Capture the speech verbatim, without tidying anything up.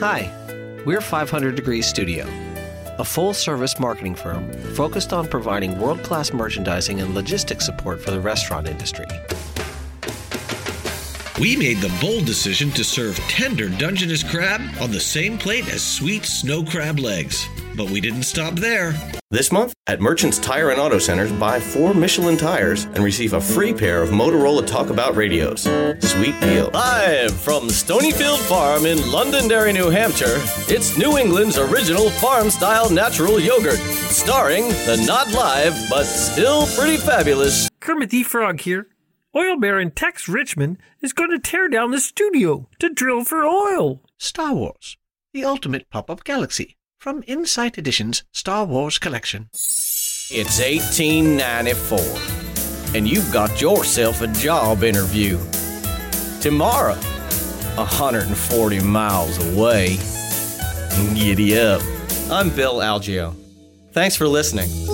Hi, we're five hundred Degrees Studio, a full-service marketing firm focused on providing world-class merchandising and logistics support for the restaurant industry. We made the bold decision to serve tender Dungeness crab on the same plate as sweet snow crab legs. But we didn't stop there. This month, at Merchants Tire and Auto Centers, buy four Michelin tires and receive a free pair of Motorola Talkabout radios. Sweet deal. Live from Stonyfield Farm in Londonderry, New Hampshire, it's New England's original farm-style natural yogurt, starring the not live, but still pretty fabulous Kermit the Frog here. Oil Baron Tex Richmond is going to tear down the studio to drill for oil. Star Wars, the ultimate pop-up galaxy, from Insight Edition's Star Wars collection. It's eighteen ninety-four, and you've got yourself a job interview. Tomorrow, one hundred forty miles away. Giddy up. I'm Bill Algeo. Thanks for listening.